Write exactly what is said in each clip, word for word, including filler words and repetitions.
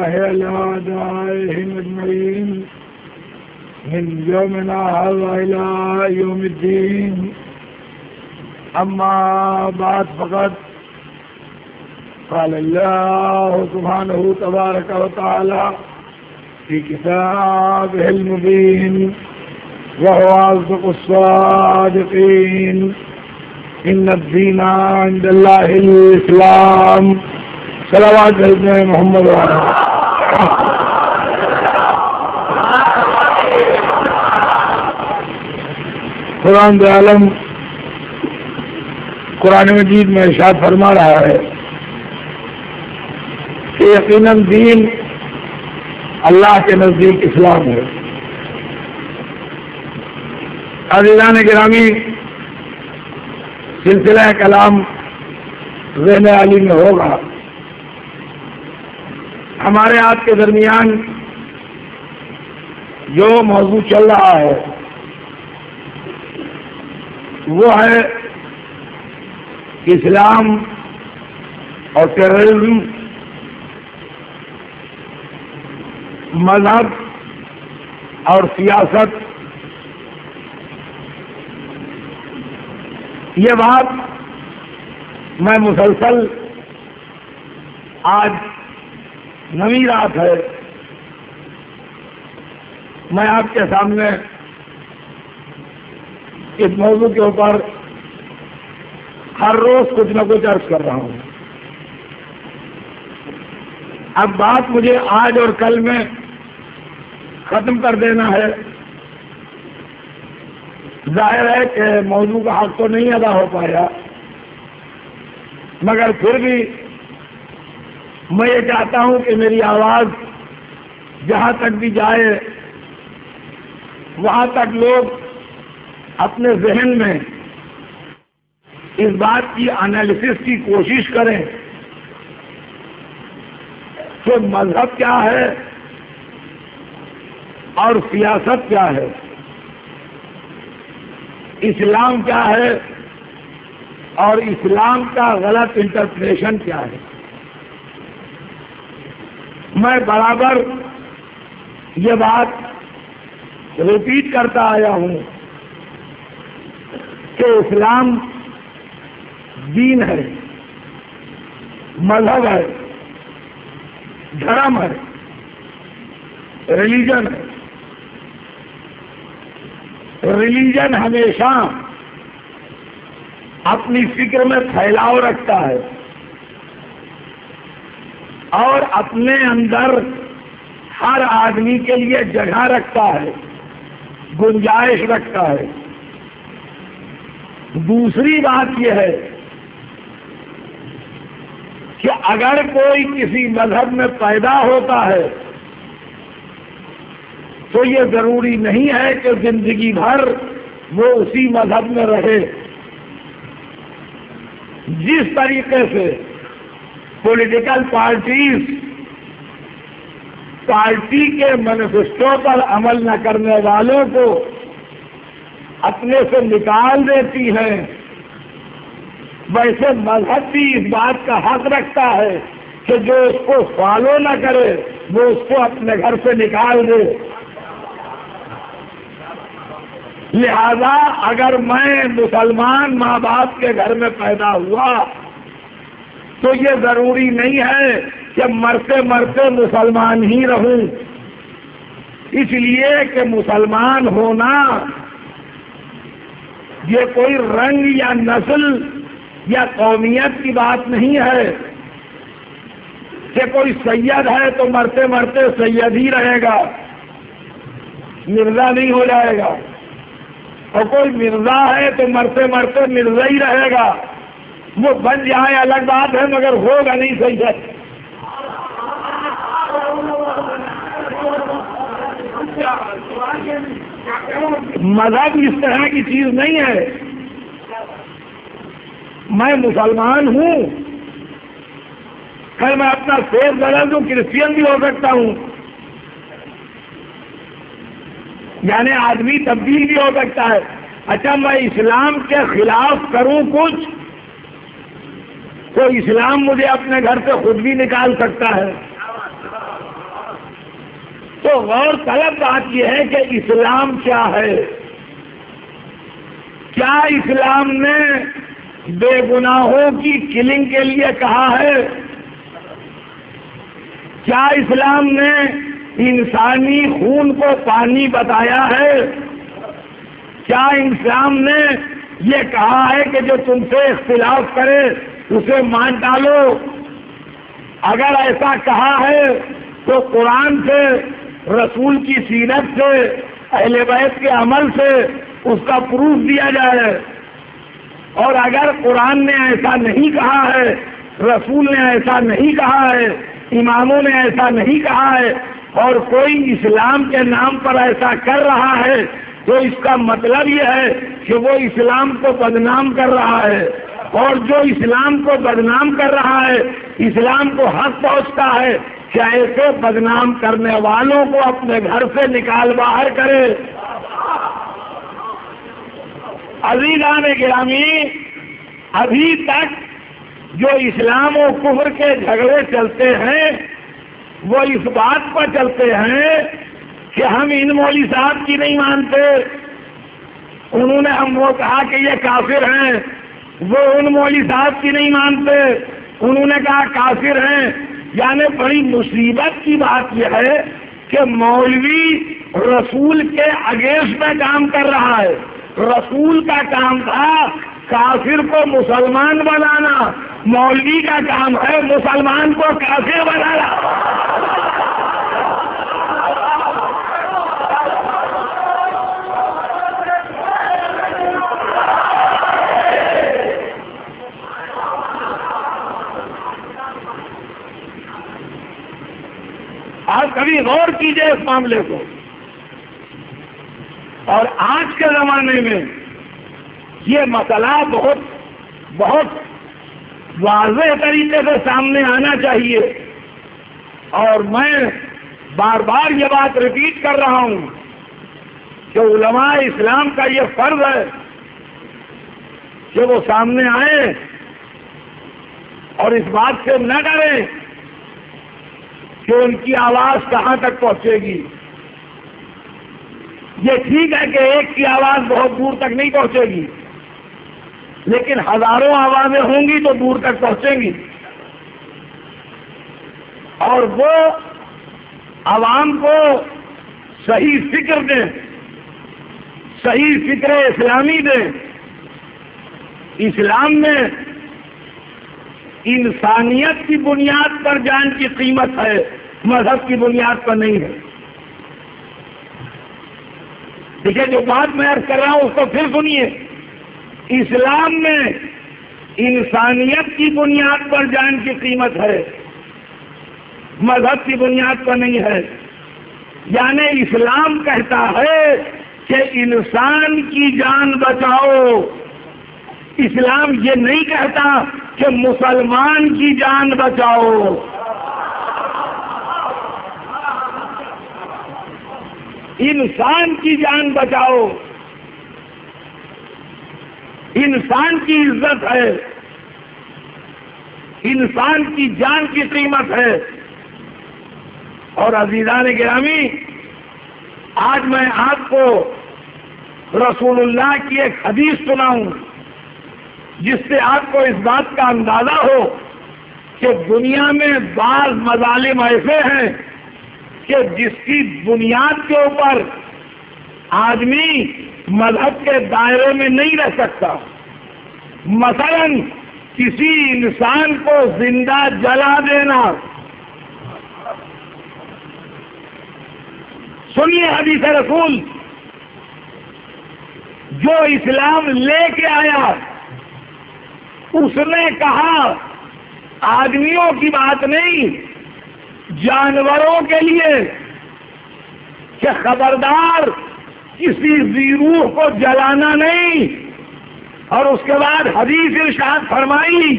الله على أعدائهم أجمعين من يومنا هذا إلى يوم الدين. أما بعد فقد قال الله سبحانه تبارك وتعالى في كتابه المبين وهو أصدق الصادقين إن الدين عند الله الإسلام. صلوات سيدنا محمد وعلى قرآن دے عالم قرآن مجید میں ارشاد فرما رہا ہے کہ یقیناً دین اللہ کے نزدیک اسلام ہے. عزیزان گرامی، سلسلہ کلام ذہن علی میں ہوگا. ہمارے آپ کے درمیان جو موضوع چل رہا ہے وہ ہے اسلام اور ٹیررزم، مذہب اور سیاست. یہ بات میں مسلسل آج نویں رات ہے میں آپ کے سامنے اس موضوع کے اوپر ہر روز کچھ نہ کچھ عرض کر رہا ہوں. اب بات مجھے آج اور کل میں ختم کر دینا ہے. ظاہر ہے کہ موضوع کا حق تو نہیں ادا ہو پایا، مگر پھر بھی میں یہ چاہتا ہوں کہ میری آواز جہاں تک بھی جائے وہاں تک لوگ اپنے ذہن میں اس بات کی انالیسس کی کوشش کریں کہ مذہب کیا ہے اور سیاست کیا ہے، اسلام کیا ہے اور اسلام کا غلط انٹرپریشن کیا ہے. میں برابر یہ بات ریپیٹ کرتا آیا ہوں کہ اسلام دین ہے، مذہب ہے، دھرم ہے، ریلیجن ہے. ریلیجن ہمیشہ اپنی فکر میں پھیلاؤ رکھتا ہے اور اپنے اندر ہر آدمی کے لیے جگہ رکھتا ہے، گنجائش رکھتا ہے. دوسری بات یہ ہے کہ اگر کوئی کسی مذہب میں پیدا ہوتا ہے تو یہ ضروری نہیں ہے کہ زندگی بھر وہ اسی مذہب میں رہے. جس طریقے سے پولیٹیکل پارٹیز پارٹی کے مینیفیسٹو پر عمل نہ کرنے والوں کو اپنے سے نکال دیتی ہیں، ویسے مذہب بھی اس بات کا حق رکھتا ہے کہ جو اس کو فالو نہ کرے وہ اس کو اپنے گھر سے نکال دے. لہذا اگر میں مسلمان ماں باپ کے گھر میں پیدا ہوا تو یہ ضروری نہیں ہے کہ مرتے مرتے مسلمان ہی رہوں. اس لیے کہ مسلمان ہونا یہ کوئی رنگ یا نسل یا قومیت کی بات نہیں ہے کہ کوئی سید ہے تو مرتے مرتے سید ہی رہے گا، مرزا نہیں ہو جائے گا، اور کوئی مرزا ہے تو مرتے مرتے مرزا ہی رہے گا. وہ بن جائے الگ بات ہے مگر ہوگا نہیں صحیح ہے. مذہب اس طرح کی چیز نہیں ہے. میں مسلمان ہوں، پھر میں اپنا فیس بدل دوں، کرسچین بھی ہو سکتا ہوں، یعنی آدمی تبدیل بھی ہو سکتا ہے. اچھا میں اسلام کے خلاف کروں کچھ تو اسلام مجھے اپنے گھر سے خود بھی نکال سکتا ہے. تو غور طلب بات یہ ہے کہ اسلام کیا ہے؟ کیا اسلام نے بے گناہوں کی کلنگ کے لیے کہا ہے؟ کیا اسلام نے انسانی خون کو پانی بتایا ہے؟ کیا اسلام نے یہ کہا ہے کہ جو تم سے اختلاف کرے اسے مان ڈالو؟ اگر ایسا کہا ہے تو قرآن سے، رسول کی سیرت سے، اہل بیت کے عمل سے اس کا پروف دیا جائے۔ اور اگر قرآن نے ایسا نہیں کہا ہے، رسول نے ایسا نہیں کہا ہے، اماموں نے ایسا نہیں کہا ہے، اور کوئی اسلام کے نام پر ایسا کر رہا ہے، تو اس کا مطلب یہ ہے کہ وہ اسلام کو بدنام کر رہا ہے، اور جو اسلام کو بدنام کر رہا ہے اسلام کو حق پہنچتا ہے کہ ایسے بدنام کرنے والوں کو اپنے گھر سے نکال باہر کرے۔ عزیزان گرامی، ابھی تک جو اسلام و کفر کے جھگڑے چلتے ہیں وہ اس بات پر چلتے ہیں کہ ہم ان مولوی صاحب کی نہیں مانتے، انہوں نے ہم وہ کہا کہ یہ کافر ہیں، وہ ان مولوی صاحب کی نہیں مانتے، انہوں نے کہا کافر ہیں۔ یعنی بڑی مصیبت کی بات یہ ہے کہ مولوی رسول کے اگینسٹ میں کام کر رہا ہے۔ رسول کا کام تھا کافر کو مسلمان بنانا، مولوی کا کام ہے مسلمان کو کافر بنانا۔ آپ کبھی غور کیجئے اس معاملے کو، اور آج کے زمانے میں یہ مسئلہ بہت بہت واضح طریقے سے سامنے آنا چاہیے، اور میں بار بار یہ بات ریپیٹ کر رہا ہوں کہ علماء اسلام کا یہ فرض ہے کہ وہ سامنے آئیں اور اس بات سے نہ ڈریں کہ ان کی آواز کہاں تک پہنچے گی۔ یہ ٹھیک ہے کہ ایک کی آواز بہت دور تک نہیں پہنچے گی، لیکن ہزاروں آوازیں ہوں گی تو دور تک پہنچیں گی، اور وہ عوام کو صحیح فکر دیں، صحیح فکر اسلامی دیں۔ اسلام میں انسانیت کی بنیاد پر جان کی قیمت ہے، مذہب کی بنیاد پر نہیں ہے۔ دیکھیے جو بات میں عرض کر رہا ہوں اس کو پھر سنیے، اسلام میں انسانیت کی بنیاد پر جان کی قیمت ہے، مذہب کی بنیاد پر نہیں ہے۔ یعنی اسلام کہتا ہے کہ انسان کی جان بچاؤ، اسلام یہ نہیں کہتا کہ مسلمان کی جان بچاؤ۔ انسان کی جان بچاؤ، انسان کی عزت ہے، انسان کی جان کی قیمت ہے۔ اور عزیزان گرامی، آج میں آپ کو رسول اللہ کی ایک حدیث سناؤں جس سے آپ کو اس بات کا اندازہ ہو کہ دنیا میں بعض مظالم ایسے ہیں کہ جس کی بنیاد کے اوپر آدمی مذہب کے دائرے میں نہیں رہ سکتا۔ مثلا کسی انسان کو زندہ جلا دینا۔ سنیے حدیث رسول، جو اسلام لے کے آیا اس نے کہا آدمیوں کی بات نہیں، جانوروں کے لیے کہ خبردار کسی ذی روح کو جلانا نہیں۔ اور اس کے بعد حدیث ارشاد فرمائی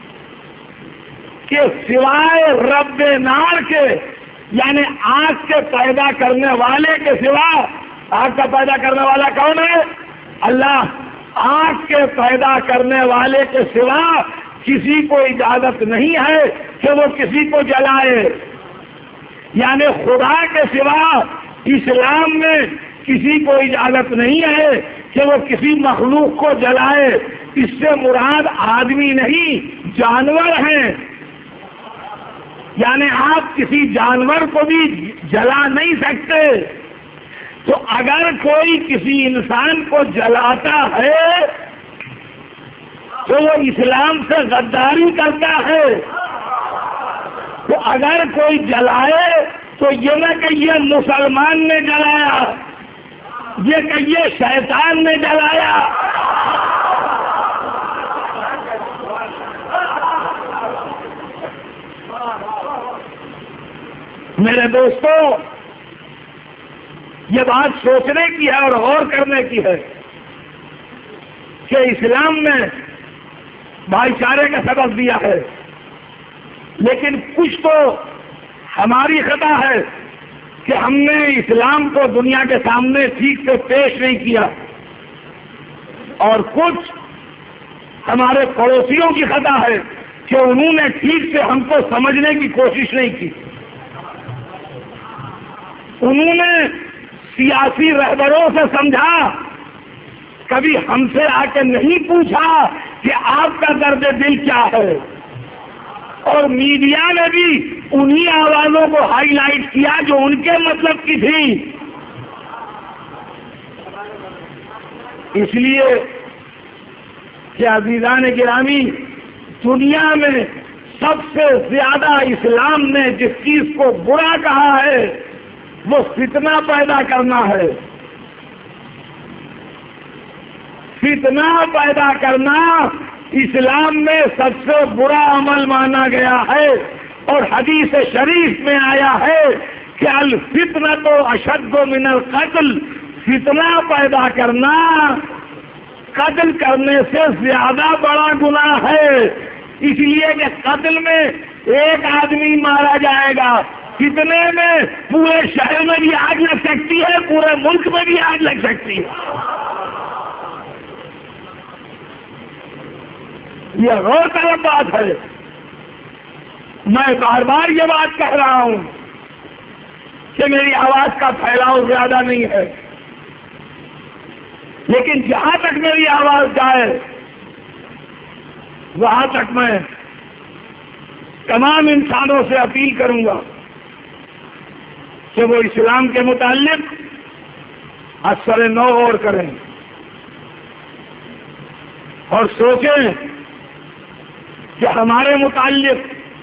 کہ سوائے رب نار کے، یعنی آگ کے پیدا کرنے والے کے سوا، آگ کا پیدا کرنے والا کون ہے؟ اللہ۔ آگ کے پیدا کرنے والے کے سوا کسی کو اجازت نہیں ہے کہ وہ کسی کو جلائے۔ یعنی خدا کے سوا اسلام میں کسی کو اجازت نہیں ہے کہ وہ کسی مخلوق کو جلائے. اس سے مراد آدمی نہیں جانور ہیں. یعنی آپ کسی جانور کو بھی جلا نہیں سکتے. تو اگر کوئی کسی انسان کو جلاتا ہے تو وہ اسلام سے غداری کرتا ہے. تو اگر کوئی جلائے تو یہ نہ کہ یہ مسلمان نے جلایا، یہ کہ یہ شیطان نے جلایا. میرے دوستو، یہ بات سوچنے کی ہے اور غور کرنے کی ہے کہ اسلام نے بھائی چارے کا سبق دیا ہے، لیکن کچھ تو ہماری خطا ہے کہ ہم نے اسلام کو دنیا کے سامنے ٹھیک سے پیش نہیں کیا، اور کچھ ہمارے پڑوسیوں کی خطا ہے کہ انہوں نے ٹھیک سے ہم کو سمجھنے کی کوشش نہیں کی. انہوں نے سیاسی رہبروں سے سمجھا، کبھی ہم سے آ کے نہیں پوچھا کہ آپ کا درد دل کیا ہے. اور میڈیا نے بھی انہی آوازوں کو ہائی لائٹ کیا جو ان کے مطلب کی تھی. اس لیے کہ عزیزان گرامی، دنیا میں سب سے زیادہ اسلام نے جس چیز کو برا کہا ہے وہ فتنہ پیدا کرنا ہے. فتنہ پیدا کرنا اسلام میں سب سے برا عمل مانا گیا ہے، اور حدیث شریف میں آیا ہے کہ الفتنۃ اشد من القتل، فتنہ پیدا کرنا قتل کرنے سے زیادہ بڑا گناہ ہے. اس لیے کہ قتل میں ایک آدمی مارا جائے گا، فتنے میں پورے شہر میں بھی آگ لگ سکتی ہے، پورے ملک میں بھی آگ لگ سکتی ہے. یہ غور طلب بات ہے. میں بار بار یہ بات کہہ رہا ہوں کہ میری آواز کا پھیلاؤ زیادہ نہیں ہے، لیکن جہاں تک میری آواز جائے وہاں تک میں تمام انسانوں سے اپیل کروں گا کہ وہ اسلام کے متعلق اثر نو غور کریں اور سوچیں کہ ہمارے متعلق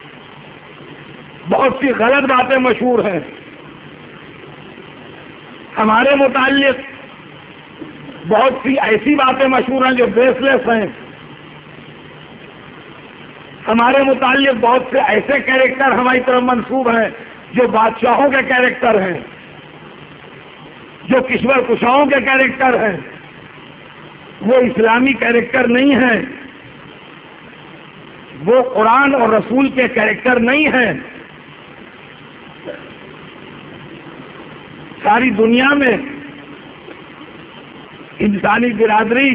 بہت سی غلط باتیں مشہور ہیں، ہمارے متعلق بہت سی ایسی باتیں مشہور ہیں جو بیس لیس ہیں، ہمارے متعلق بہت سے ایسے کیریکٹر ہماری طرف منسوب ہیں جو بادشاہوں کے کیریکٹر ہیں، جو کشور کشاؤں کے کیریکٹر ہیں. وہ اسلامی کیریکٹر نہیں ہیں، وہ قرآن اور رسول کے کیریکٹر نہیں ہیں. ساری دنیا میں انسانی برادری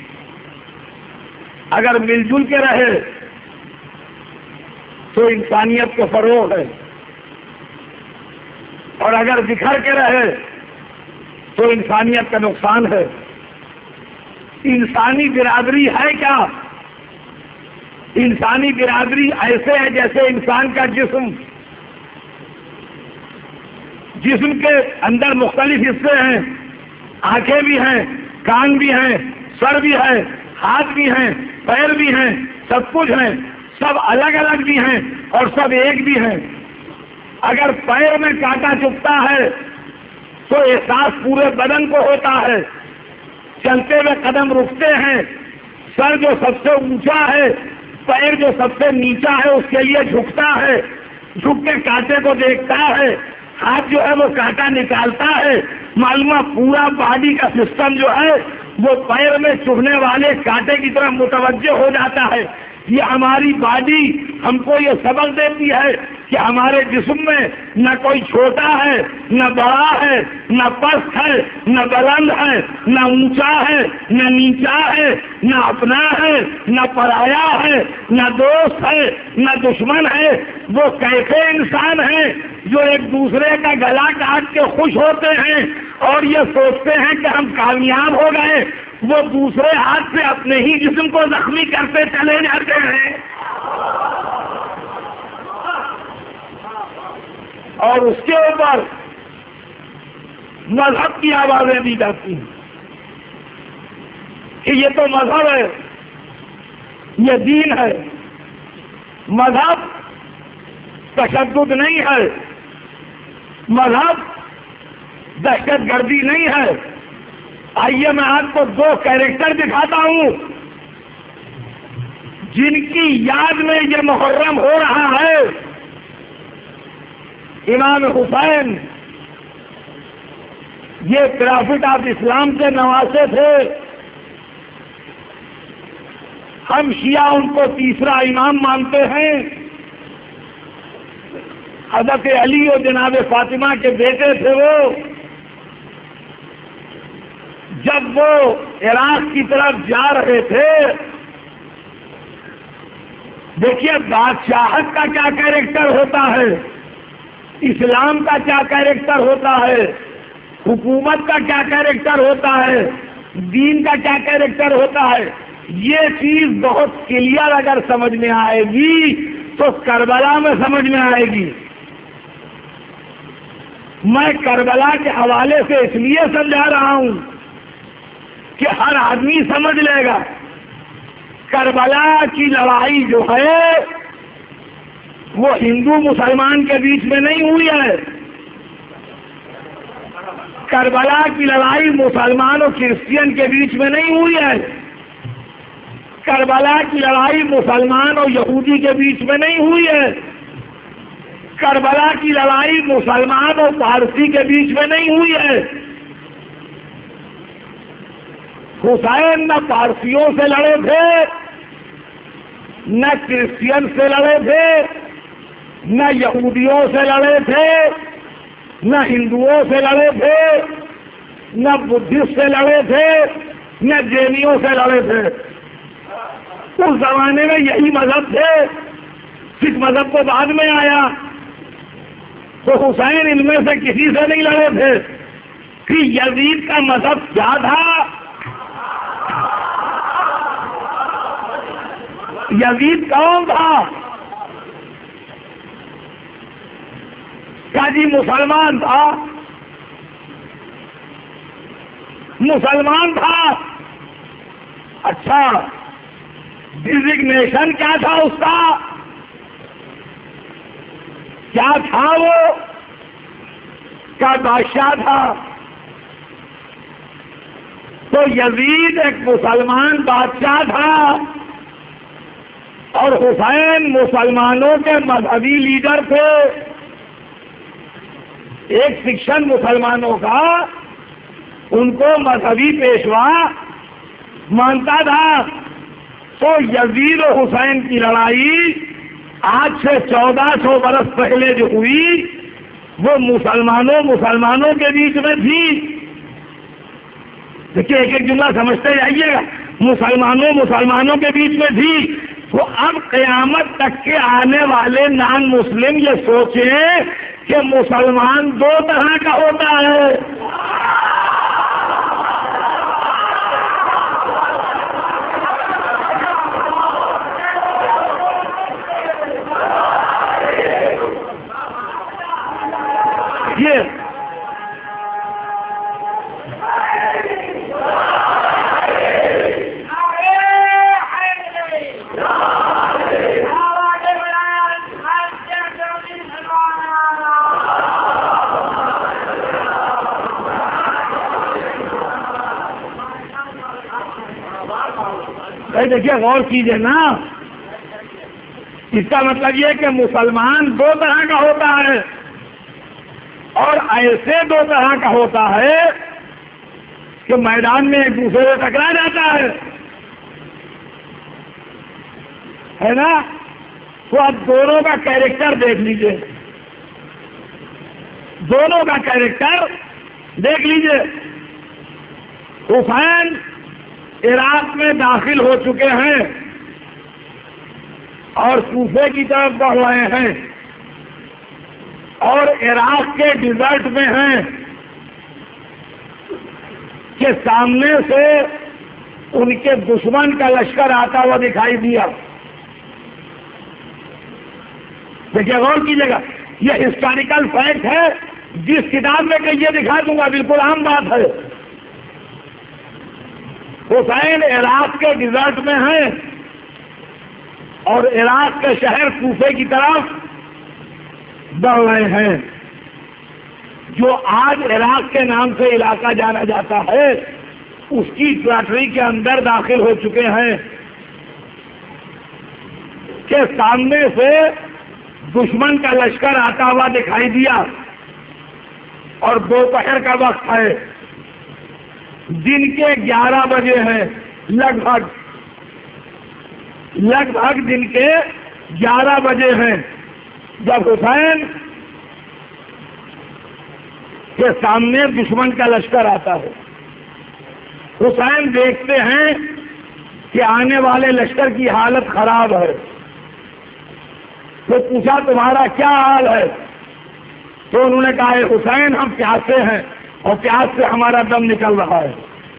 اگر مل جل کے رہے تو انسانیت کو فروغ ہے، اور اگر بکھر کے رہے تو انسانیت کا نقصان ہے. انسانی برادری ہے کیا؟ انسانی برادری ایسے ہے جیسے انسان کا جسم، جسم کے اندر مختلف حصے ہیں، آنکھیں بھی ہیں، کان بھی ہیں، سر بھی ہے، ہاتھ بھی ہیں، پیر بھی ہیں، سب کچھ ہیں، سب الگ الگ بھی ہیں اور سب ایک بھی ہیں. اگر پیر میں کانٹا چبھتا ہے تو احساس پورے بدن کو ہوتا ہے، چلتے ہوئے قدم رکتے ہیں، سر جو سب سے اونچا ہے، پیر جو سب سے نیچا ہے اس کے لیے جھکتا ہے، جھک کے کانٹے کو دیکھتا ہے، ہاتھ جو ہے وہ کانٹا نکالتا ہے. معلومہ پورا باڈی کا سسٹم جو ہے وہ پیر میں چبھنے والے کانٹے کی طرف متوجہ ہو جاتا ہے. یہ ہماری باڈی ہم کو یہ سبق دیتی ہے کہ ہمارے جسم میں نہ کوئی چھوٹا ہے، نہ بڑا ہے، نہ پست ہے، نہ بلند ہے، نہ اونچا ہے، نہ نیچا ہے، نہ اپنا ہے، نہ پرایا ہے، نہ دوست ہے، نہ دشمن ہے۔ وہ کیسے انسان ہیں جو ایک دوسرے کا گلا کاٹ کے خوش ہوتے ہیں اور یہ سوچتے ہیں کہ ہم کامیاب ہو گئے، وہ دوسرے ہاتھ سے اپنے ہی جسم کو زخمی کرتے چلے جاتے ہیں اور اس کے اوپر مذہب کی آوازیں دی جاتی ہیں کہ یہ تو مذہب ہے، یہ دین ہے۔ مذہب تشدد نہیں ہے، مذہب دہشت گردی نہیں ہے۔ آئیے میں آپ کو دو کیریکٹر دکھاتا ہوں جن کی یاد میں یہ محرم ہو رہا ہے۔ امام حسین یہ پرافٹ آف اسلام کے نواسے تھے، ہم شیعہ ان کو تیسرا امام مانتے ہیں۔ حضرت علی اور جناب فاطمہ کے بیٹے تھے وہ۔ جب وہ عراق کی طرف جا رہے تھے، دیکھیے بادشاہت کا کیا کیریکٹر ہوتا ہے، اسلام کا کیا کیریکٹر ہوتا ہے، حکومت کا کیا کیریکٹر ہوتا ہے، دین کا کیا کیریکٹر ہوتا ہے۔ یہ چیز بہت کلیئر اگر سمجھ میں آئے گی تو کربلا میں سمجھ میں آئے گی۔ میں کربلا کے حوالے سے اس لیے سمجھا رہا ہوں کہ ہر آدمی سمجھ لے گا۔ کربلا کی لڑائی جو ہے وہ ہندو مسلمان کے بیچ میں نہیں ہوئی ہے، کربلا کی لڑائی مسلمان اور کرسچین کے بیچ میں نہیں ہوئی ہے، کربلا کی لڑائی مسلمان اور یہودی کے بیچ میں نہیں ہوئی ہے، کربلا کی لڑائی مسلمان اور پارسی کے بیچ میں نہیں ہوئی ہے۔ حسین نہ پارسیوں سے لڑے تھے، نہ کرسچین سے لڑے تھے، نہ یہودیوں سے لڑے تھے، نہ ہندوؤں سے لڑے تھے، نہ بدھسٹ سے لڑے تھے، نہ جینیوں سے لڑے تھے۔ اس زمانے میں یہی مذہب تھے، سکھ مذہب کو بعد میں آیا، تو حسین ان میں سے کسی سے نہیں لڑے تھے۔ کہ یزید کا مذہب کیا تھا؟ یزید کون تھا؟ کیا جی مسلمان تھا؟ مسلمان تھا۔ اچھا ڈیزگنیشن کیا تھا اس کا؟ کیا تھا وہ؟ کیا بادشاہ تھا؟ تو یزید ایک مسلمان بادشاہ تھا اور حسین مسلمانوں کے مذہبی لیڈر تھے۔ ایک سیکشن مسلمانوں کا ان کو مذہبی پیشوا مانتا تھا۔ تو یزید و حسین کی لڑائی آج سے چودہ سو برس پہلے جو ہوئی وہ مسلمانوں مسلمانوں کے بیچ میں تھی۔ دیکھیے ایک ایک جملہ سمجھتے جائیے گا، مسلمانوں مسلمانوں کے بیچ میں تھی۔ تو اب قیامت تک کے آنے والے نان مسلم یہ سوچیں کہ مسلمان دو طرح کا ہوتا ہے۔ یہ دیکھیے غور کیجیے نا، اس کا مطلب یہ کہ مسلمان دو طرح کا ہوتا ہے اور ایسے دو طرح کا ہوتا ہے کہ میدان میں ایک دوسرے سے ٹکرا جاتا ہے۔ ہے نا؟ تو اب دونوں کا کیریکٹر دیکھ لیجئے، دونوں کا کیریکٹر دیکھ لیجئے۔ حسین عراق میں داخل ہو چکے ہیں اور کوفے کی طرف بڑھ رہے ہیں اور عراق کے ڈیزرٹ میں ہیں کہ سامنے سے ان کے دشمن کا لشکر آتا ہوا دکھائی دیا۔ دیکھیے غور کیجیے گا، یہ ہسٹوریکل فیکٹ ہے، جس کتاب میں کہ یہ دکھا دوں گا، بالکل عام بات ہے۔ حسین عراق کے ڈیزرٹ میں ہیں اور عراق کے شہر کوفے کی طرف بڑھ رہے ہیں، جو آج عراق کے نام سے علاقہ جانا جاتا ہے، اس کی ٹریٹری کے اندر داخل ہو چکے ہیں کہ سامنے سے دشمن کا لشکر آتا ہوا دکھائی دیا اور دوپہر کا وقت ہے، دن کے گیارہ بجے ہیں، لگ بھگ لگ بھگ دن کے گیارہ بجے ہیں، جب حسین کے سامنے دشمن کا لشکر آتا ہے۔ حسین دیکھتے ہیں کہ آنے والے لشکر کی حالت خراب ہے، تو پوچھا تمہارا کیا حال ہے؟ تو انہوں نے کہا ہے حسین ہم پیاسے ہیں اور پیاس سے ہمارا دم نکل رہا ہے۔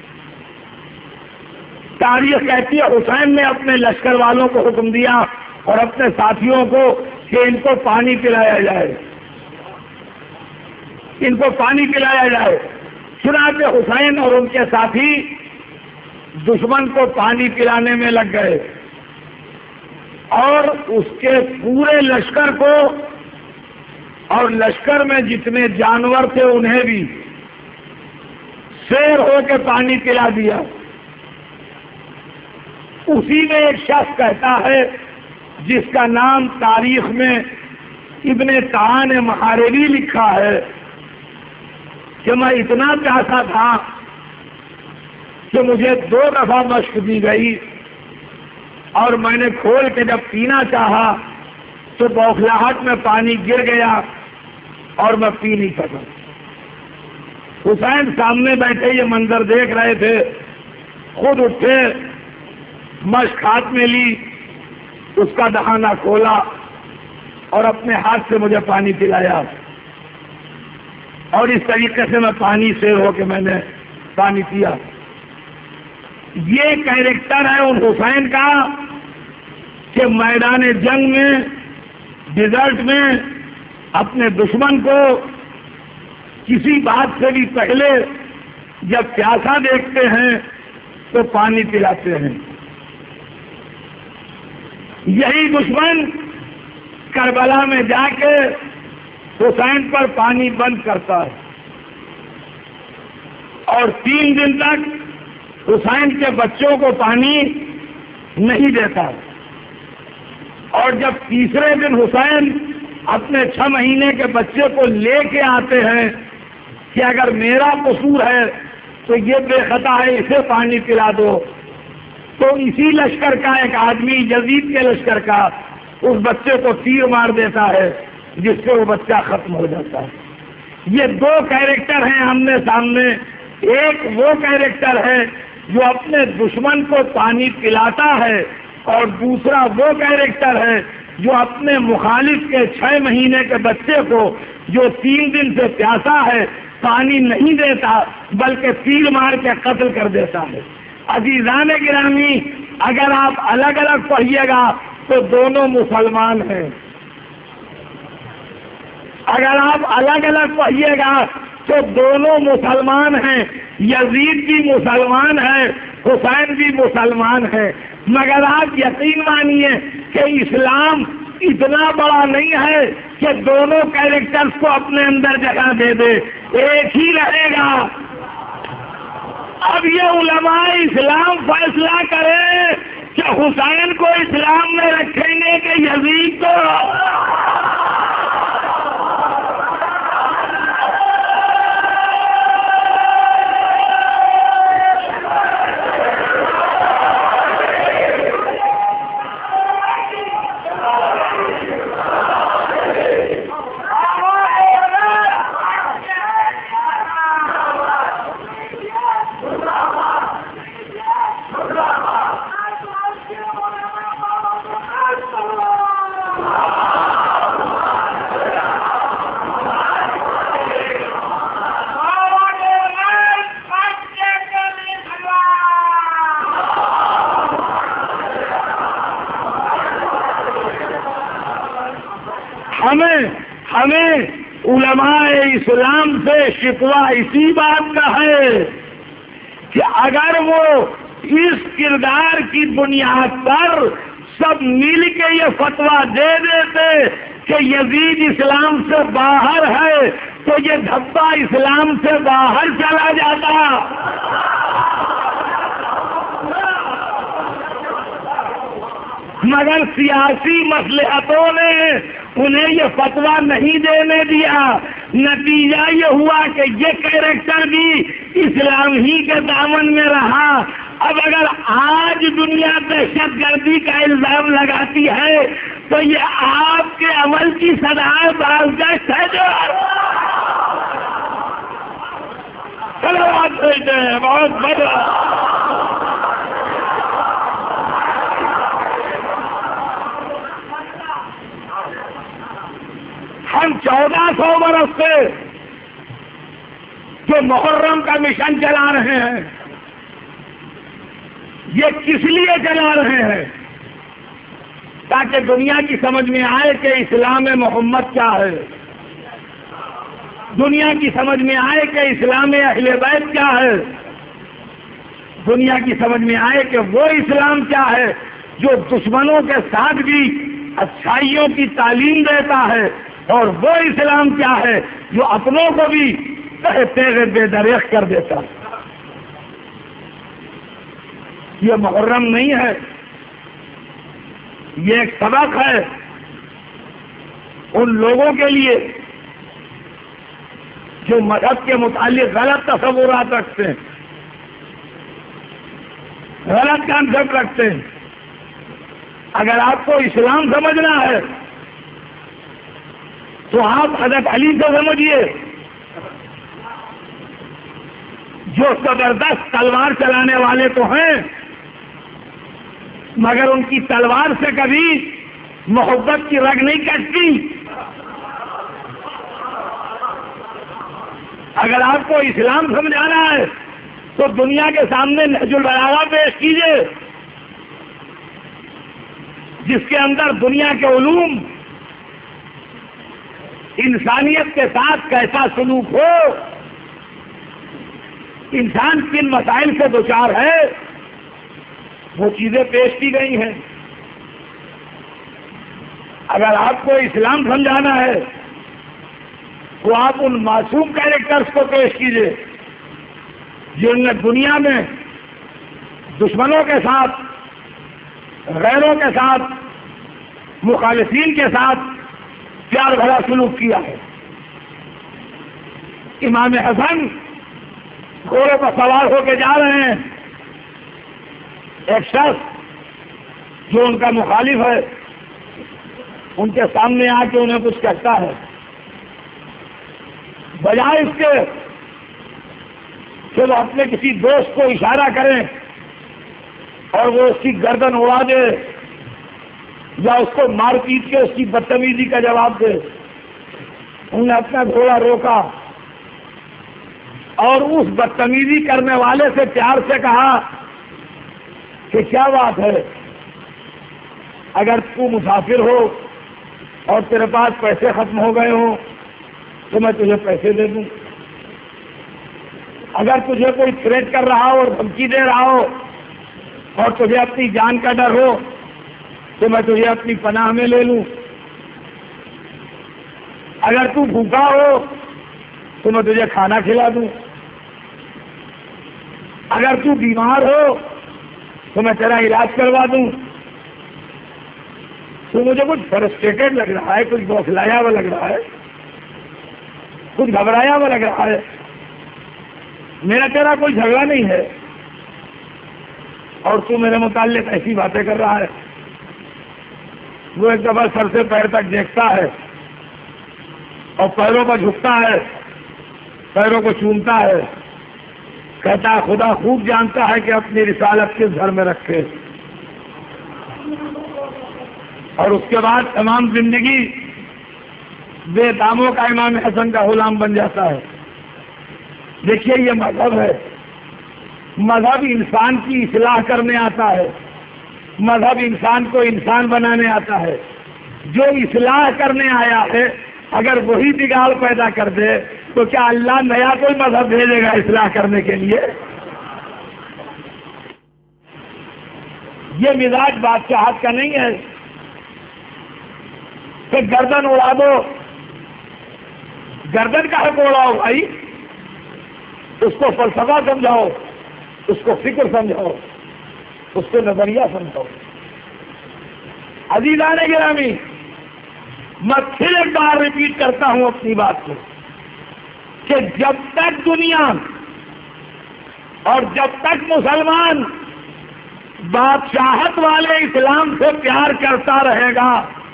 تاریخ کہتی ہے حسین نے اپنے لشکر والوں کو حکم دیا اور اپنے ساتھیوں کو کہ ان کو پانی پلایا جائے، ان کو پانی پلایا جائے۔ چنانچہ حسین اور ان کے ساتھی دشمن کو پانی پلانے میں لگ گئے اور اس کے پورے لشکر کو اور لشکر میں جتنے جانور تھے انہیں بھی شیر ہو کے پانی پلا دیا۔ اسی میں ایک شخص کہتا ہے جس کا نام تاریخ میں ابن طعان محاربی لکھا ہے کہ میں اتنا پیاسا تھا کہ مجھے دو دفعہ مشق دی گئی اور میں نے کھول کے جب پینا چاہا تو بوکھلاہٹ میں پانی گر گیا اور میں پی نہیں سکا۔ حسین سامنے بیٹھے یہ منظر دیکھ رہے تھے، خود اٹھے، مشق ہاتھ میں لی، اس کا دہانہ کھولا اور اپنے ہاتھ سے مجھے پانی پلایا اور اس طریقے سے میں پانی سے ہو کے میں نے پانی پیا۔ یہ کیریکٹر ہے ان حسین کا کہ میدان جنگ میں ڈیزرٹ میں اپنے دشمن کو کسی بات سے بھی پہلے جب پیاسا دیکھتے ہیں تو پانی پلاتے ہیں۔ یہی دشمن کربلا میں جا کے حسین پر پانی بند کرتا ہے اور تین دن تک حسین کے بچوں کو پانی نہیں دیتا، اور جب تیسرے دن حسین اپنے چھ مہینے کے بچے کو لے کے آتے ہیں کہ اگر میرا قصور ہے تو یہ بے خطا ہے، اسے پانی پلا دو، تو اسی لشکر کا ایک آدمی یزید کے لشکر کا اس بچے کو تیر مار دیتا ہے جس سے وہ بچہ ختم ہو جاتا ہے۔ یہ دو کیریکٹر ہیں آمنے سامنے، ایک وہ کیریکٹر ہے جو اپنے دشمن کو پانی پلاتا ہے اور دوسرا وہ کیریکٹر ہے جو اپنے مخالف کے چھ مہینے کے بچے کو جو تین دن سے پیاسا ہے پانی نہیں دیتا بلکہ تیر مار کے قتل کر دیتا ہے۔ عزیزان گرامی، اگر آپ الگ الگ پڑھیے گا تو دونوں مسلمان ہیں، اگر آپ الگ الگ پڑھیے گا تو دونوں مسلمان ہیں، یزید بھی مسلمان ہے، حسین بھی مسلمان ہے، مگر آپ یقین مانیے کہ اسلام اتنا بڑا نہیں ہے کہ دونوں کیریکٹرز کو اپنے اندر جگہ دے دے، ایک ہی رہے گا۔ اب یہ علماء اسلام فیصلہ کرے کہ حسین کو اسلام میں رکھیں گے کہ یزید کو۔ ہمیں ہمیں علماء اسلام سے شکوہ اسی بات کا ہے کہ اگر وہ اس کردار کی بنیاد پر سب مل کے یہ فتویٰ دے دیتے کہ یزید اسلام سے باہر ہے تو یہ دھبا اسلام سے باہر چلا جاتا. مگر سیاسی مصلحتوں نے انہیں یہ فتویٰ نہیں دینے دیا. نتیجہ یہ ہوا کہ یہ کیریکٹر بھی اسلام ہی کے دامن میں رہا. اب اگر آج دنیا دہشت گردی کا الزام لگاتی ہے تو یہ آپ کے عمل کی سزا بازگشت ہے. جو چلو بات بھیجتے ہیں بہت بڑا. ہم چودہ سو برس سے جو محرم کا مشن چلا رہے ہیں یہ کس لیے چلا رہے ہیں؟ تاکہ دنیا کی سمجھ میں آئے کہ اسلام محمد کیا ہے، دنیا کی سمجھ میں آئے کہ اسلام اہل بیت کیا ہے، دنیا کی سمجھ میں آئے کہ وہ اسلام کیا ہے جو دشمنوں کے ساتھ بھی اچھائیوں کی تعلیم دیتا ہے، اور وہ اسلام کیا ہے جو اپنوں کو بھی تیغ بے دریغ کر دیتا ہے. یہ محرم نہیں ہے، یہ ایک سبق ہے ان لوگوں کے لیے جو مذہب کے متعلق غلط تصورات رکھتے ہیں، غلط کانسیپٹ رکھتے ہیں. اگر آپ کو اسلام سمجھنا ہے تو آپ حضرت علی سے سمجھیے جو زبردست تلوار چلانے والے تو ہیں مگر ان کی تلوار سے کبھی محبت کی رگ نہیں کٹتی. اگر آپ کو اسلام سمجھانا ہے تو دنیا کے سامنے نہج البلاغہ پیش کیجیے جس کے اندر دنیا کے علوم انسانیت کے ساتھ کیسا سلوک ہو، انسان کن مسائل سے دوچار ہے، وہ چیزیں پیش کی گئی ہیں. اگر آپ کو اسلام سمجھانا ہے تو آپ ان معصوم کیریکٹرز کو پیش کیجئے جن نے دنیا میں دشمنوں کے ساتھ، غیروں کے ساتھ، مخالفین کے ساتھ پیار بھرا سلوک کیا ہے. امام حسن گھوڑے پر سوار ہو کے جا رہے ہیں، ایک شخص جو ان کا مخالف ہے ان کے سامنے آ کے انہیں کچھ کہتا ہے، بجائے اس کے کہ وہ اپنے کسی دوست کو اشارہ کریں اور وہ اس کی گردن اڑا دے یا اس کو مار پیٹ کے اس کی بدتمیزی کا جواب دے، انہوں نے اپنا گھوڑا روکا اور اس بدتمیزی کرنے والے سے پیار سے کہا کہ کیا بات ہے، اگر تو مسافر ہو اور تیرے پاس پیسے ختم ہو گئے ہوں تو میں تجھے پیسے دے دوں، اگر تجھے کوئی تھریٹ کر رہا ہو اور دھمکی دے رہا ہو اور تجھے اپنی جان کا ڈر ہو تو میں تجھے اپنی پناہ میں لے لوں، اگر تو بھوکا ہو تو میں تجھے کھانا کھلا دوں، اگر تو بیمار ہو تو میں تیرا علاج کروا دوں. تو مجھے کچھ فرسٹریٹڈ لگ رہا ہے، کچھ بوکھلایا ہوا لگ رہا ہے، کچھ گھبرایا ہوا لگ رہا ہے. میرا تیرا کوئی جھگڑا نہیں ہے اور تو میرے متعلق ایسی باتیں کر رہا ہے. وہ ایک دفعہ سر سے پیر تک دیکھتا ہے اور پیروں پر جھکتا ہے، پیروں کو چومتا ہے، کہتا ہے خدا خوب جانتا ہے کہ اپنی رسالت کس گھر میں رکھے. اور اس کے بعد تمام زندگی بے داموں کا امام حسن کا غلام بن جاتا ہے. دیکھیے یہ مذہب ہے، مذہب انسان کی اصلاح کرنے آتا ہے، مذہب انسان کو انسان بنانے آتا ہے. جو اصلاح کرنے آیا ہے اگر وہی بگاڑ پیدا کر دے تو کیا اللہ نیا کوئی مذہب بھیجے گا اصلاح کرنے کے لیے؟ یہ مزاج بادشاہت کا نہیں ہے کہ گردن اڑا دو. گردن کا حق اڑاؤ بھائی، اس کو فلسفہ سمجھاؤ، اس کو فکر سمجھاؤ، اس کو نظریہ سمجھاؤ. عزیزان گرامی، میں پھر ایک بار ریپیٹ کرتا ہوں اپنی بات کو کہ جب تک دنیا اور جب تک مسلمان بادشاہت والے اسلام سے پیار کرتا رہے گا،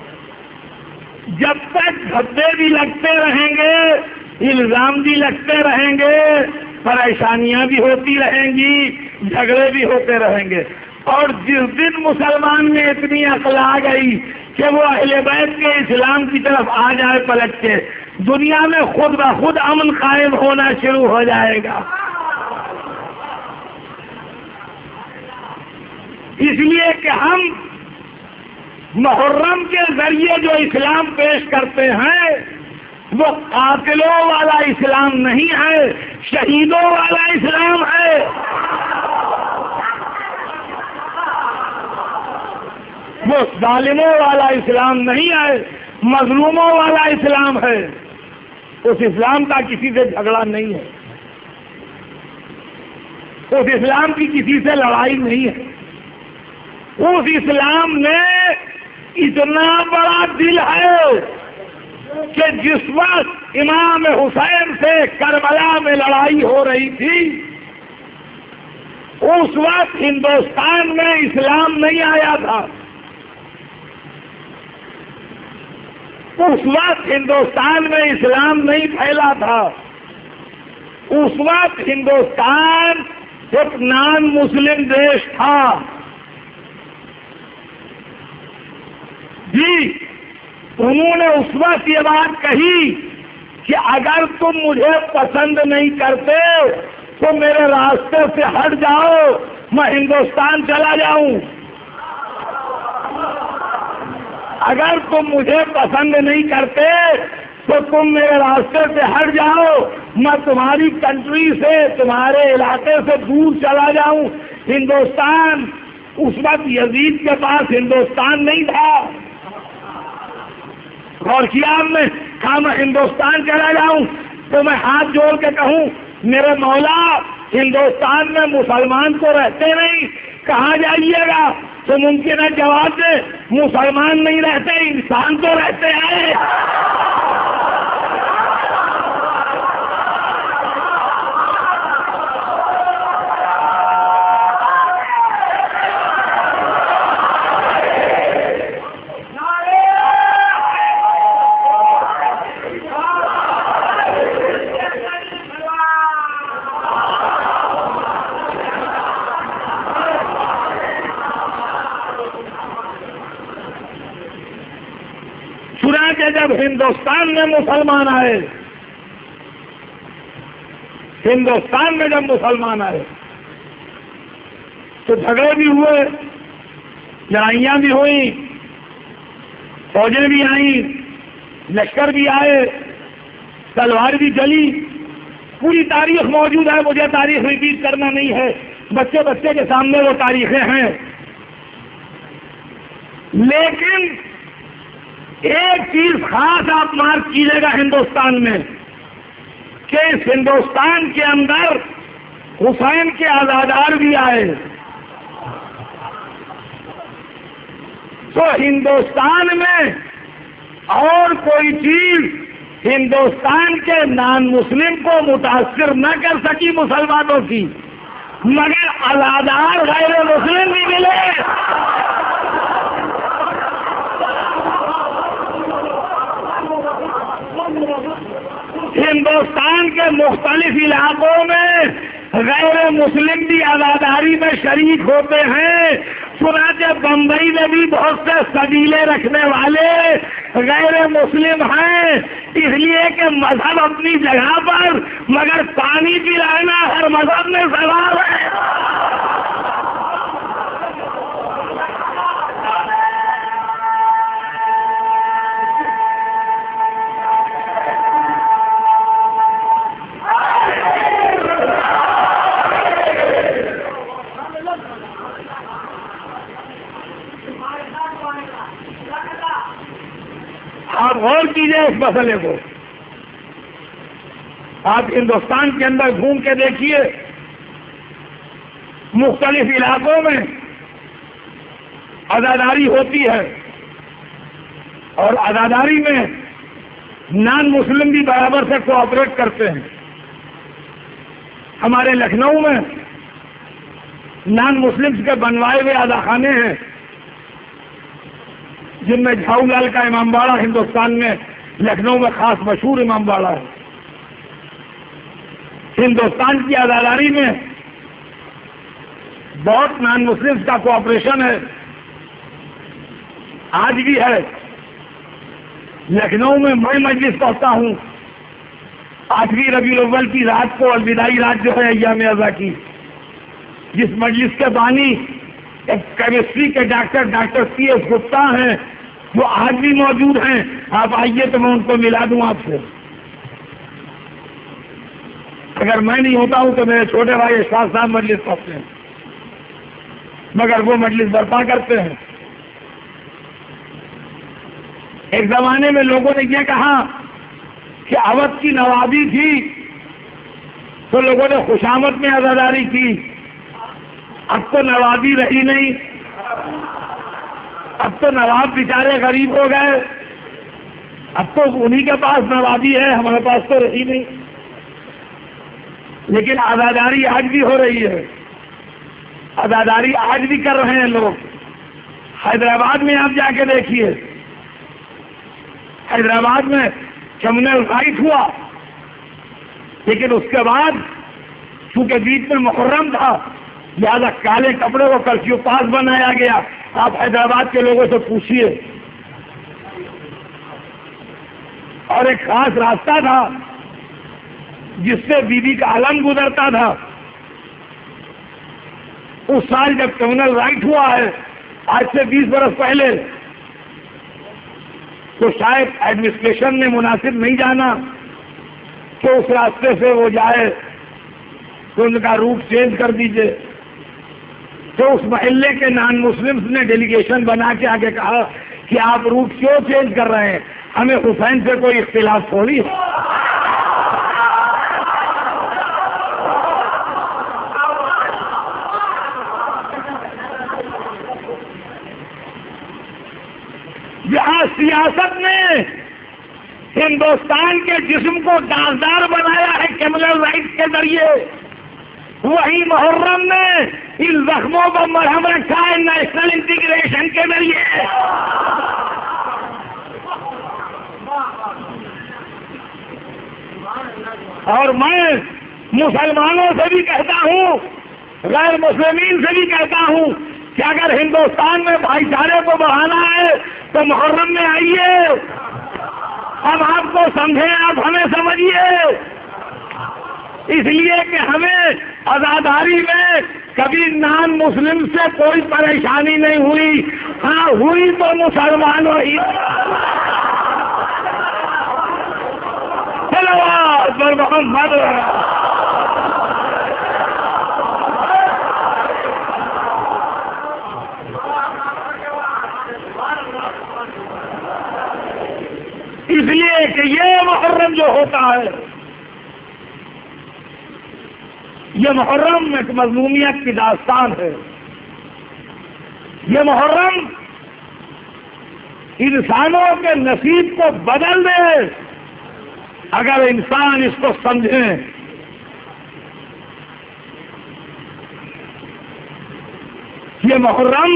جب تک دھبے بھی لگتے رہیں گے، الزام بھی لگتے رہیں گے، پریشانیاں بھی ہوتی رہیں گی، جھگڑے بھی ہوتے رہیں گے. اور جس دن مسلمان میں اتنی عقل آ گئی کہ وہ اہل بیت کے اسلام کی طرف آ جائے پلٹ کے، دنیا میں خود بخود امن قائم ہونا شروع ہو جائے گا. اس لیے کہ ہم محرم کے ذریعے جو اسلام پیش کرتے ہیں وہ قاتلوں والا اسلام نہیں ہے، شہیدوں والا اسلام ہے. وہ ظالموں والا اسلام نہیں ہے، مظلوموں والا اسلام ہے. اس اسلام کا کسی سے جھگڑا نہیں ہے، اس اسلام کی کسی سے لڑائی نہیں ہے. اس اسلام میں اتنا بڑا دل ہے کہ جس وقت امام حسین سے کربلا میں لڑائی ہو رہی تھی اس وقت ہندوستان میں اسلام نہیں آیا تھا. اس وقت ہندوستان میں اسلام نہیں پھیلا تھا. اس وقت ہندوستان ایک نان مسلم دیش تھا. جی انہوں نے اس وقت یہ بات کہی کہ اگر تم مجھے پسند نہیں کرتے تو میرے راستے سے ہٹ جاؤ، میں ہندوستان چلا جاؤں. اگر تم مجھے پسند نہیں کرتے تو تم میرے راستے سے ہٹ جاؤ، میں تمہاری کنٹری سے، تمہارے علاقے سے دور چلا جاؤں. ہندوستان اس وقت یزید کے پاس ہندوستان نہیں تھا. اور کیا ہم نے کہا میں ہندوستان چلا جاؤں تو میں ہاتھ جوڑ کے کہوں میرے مولا ہندوستان میں مسلمان تو رہتے نہیں، کہاں جائیے گا؟ تو ممکن ہے جواب دے مسلمان نہیں رہتے، انسان تو رہتے ہیں. جب ہندوستان میں مسلمان آئے ہندوستان میں جب مسلمان آئے تو جھگڑے بھی ہوئے، لڑائیاں بھی ہوئی، فوجیں بھی آئیں، لشکر بھی آئے، تلوار بھی چلی. پوری تاریخ موجود ہے، مجھے تاریخ ریپیٹ کرنا نہیں ہے، بچے بچے کے سامنے وہ تاریخیں ہیں. لیکن ایک چیز خاص آپ مارک کیجیے گا ہندوستان میں کہ اس ہندوستان کے اندر حسین کے آزادار بھی آئے. تو ہندوستان میں اور کوئی چیز ہندوستان کے نان مسلم کو متاثر نہ کر سکی مسلمانوں کی، مگر آزادار غیر مسلم بھی ملے. ہندوستان کے مختلف علاقوں میں غیر مسلم بھی آزاداری میں شریک ہوتے ہیں. چنانچہ بمبئی میں بھی بہت سے سبیلے رکھنے والے غیر مسلم ہیں، اس لیے کہ مذہب اپنی جگہ پر مگر پانی پلانا ہر مذہب میں سوال ہے. اس مسئلے کو. آپ ہندوستان کے اندر گھوم کے دیکھیے, مختلف علاقوں میں عزاداری ہوتی ہے, اور عزاداری میں نان مسلم بھی برابر سے کوآپریٹ کرتے ہیں. ہمارے لکھنؤ میں نان مسلمس کے بنوائے ہوئے عزاخانے ہیں, جن میں جھاؤ لال کا امام باڑہ ہندوستان میں لکھنؤ میں خاص مشہور امام باڑہ ہے. ہندوستان کی عزاداری میں بہت نان مسلمس کا کوآپریشن ہے, آج بھی ہے. لکھنؤ میں میں مجلس پڑھتا ہوں آٹھویں ربیع الاول کی رات کو, الوداعی رات جو ہے ایام ازا کی, جس مجلس کے بانی ایک کیمسٹری کے doctor doctor C S Gupta ہیں, وہ آج بھی موجود ہیں. آپ آئیے تو میں ان کو ملا دوں آپ سے. اگر میں نہیں ہوتا ہوں تو میرے چھوٹے بھائی اشفاق صاحب مجلس پڑھتے ہیں, مگر وہ مجلس برپا کرتے ہیں. ایک زمانے میں لوگوں نے یہ کہا کہ اودھ کی نوابی تھی تو لوگوں نے خوشامد میں عزاداری کی. اب تو نوابی رہی نہیں, اب تو نواب بیچارے غریب ہو گئے, اب تو انہی کے پاس نوابی ہے, ہمارے پاس تو رہی نہیں. لیکن عزاداری آج بھی ہو رہی ہے, عزاداری آج بھی کر رہے ہیں لوگ. حیدرآباد میں آپ جا کے دیکھیے, حیدرآباد میں کمیونل رائٹ ہوا, لیکن اس کے بعد چونکہ بیچ میں محرم تھا لہذا کالے کپڑے کو کرفیو پاس بنایا گیا. آپ حیدرآباد کے لوگوں سے پوچھیے, اور ایک خاص راستہ تھا جس سے بی بی کا علم گزرتا تھا. اس سال جب کمیونل رائٹ ہوا ہے آج سے بیس برس پہلے, تو شاید ایڈمنسٹریشن نے مناسب نہیں جانا کہ اس راستے سے وہ جائے, تو ان کا روٹ چینج کر دیجئے. تو اس محلے کے نان مسلمس نے ڈیلیگیشن بنا کے آگے کہا کہ آپ روٹ کیوں چینج کر رہے ہیں, ہمیں حسین سے کوئی اختلاف تھوڑی ہے. جہاں سیاست نے ہندوستان کے جسم کو داغدار بنایا ہے کمیونل رائٹ کے ذریعے, وہی محرم نے ان زخموں کو مرہم رکھا ہے نیشنل انٹیگریشن کے ذریعے. اور میں مسلمانوں سے بھی کہتا ہوں, غیر مسلمین سے بھی کہتا ہوں کہ اگر ہندوستان میں بھائی چارے کو بڑھانا ہے تو محرم میں آئیے, ہم آپ کو سمجھیں, آپ ہمیں سمجھیے. اس لیے کہ ہمیں عزاداری میں کبھی نان مسلم سے کوئی پریشانی نہیں ہوئی, ہاں ہوئی تو مسلمانوں ہی. صلوات بر محمد. اس لیے کہ یہ محرم جو ہوتا ہے, یہ محرم ایک مظلومیت کی داستان ہے. یہ محرم انسانوں کے نصیب کو بدل دے اگر انسان اس کو سمجھیں. یہ محرم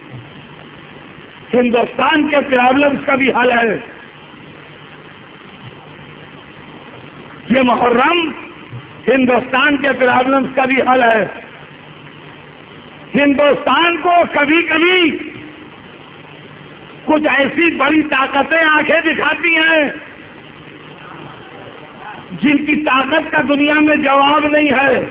ہندوستان کے پرابلمس کا بھی حل ہے. یہ محرم ہندوستان کے پرابلمس کا بھی حل ہے. ہندوستان کو کبھی کبھی کچھ ایسی بڑی طاقتیں آنکھیں دکھاتی ہیں جن کی طاقت کا دنیا میں جواب نہیں ہے,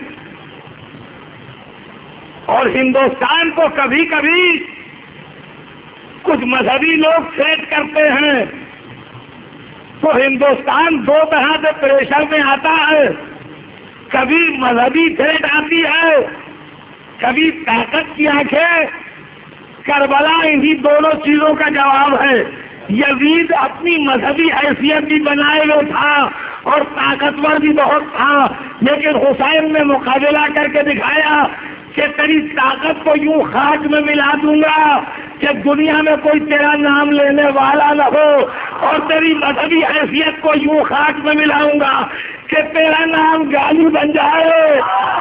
اور ہندوستان کو کبھی کبھی کچھ مذہبی لوگ تھریٹ کرتے ہیں تو ہندوستان دو طرح سے پریشر میں آتا ہے. کبھی مذہبی تھریٹ آتی ہے, کبھی طاقت کی آنکھیں. کربلا انہی دونوں چیزوں کا جواب ہے. یزید اپنی مذہبی حیثیت بھی بنائے ہوئے تھا اور طاقتور بھی بہت تھا، لیکن حسین نے مقابلہ کر کے دکھایا کہ تیری طاقت کو یوں خاک میں ملا دوں گا کہ دنیا میں کوئی تیرا نام لینے والا نہ ہو، اور تیری مذہبی حیثیت کو یوں خاک میں ملاؤں گا کہ تیرا نام گالی بن جائے۔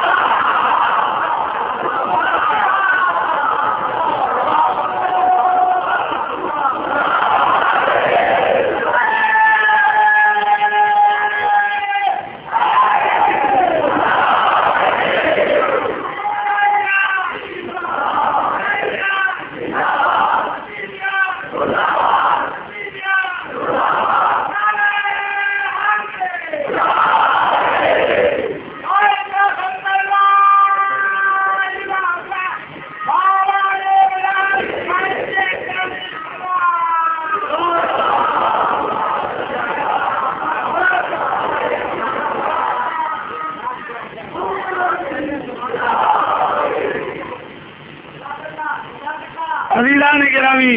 عزیزان گرامی،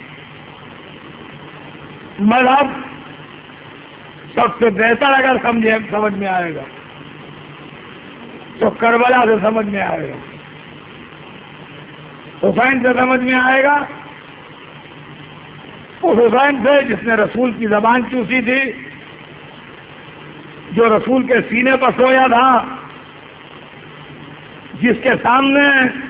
مذہب سب سے بہتر اگر سمجھے سمجھ میں آئے گا تو کربلا سے سمجھ میں آئے گا، حسین سے سمجھ میں آئے گا، اس حسین سے جس نے رسول کی زبان چوسی تھی، جو رسول کے سینے پر سویا تھا، جس کے سامنے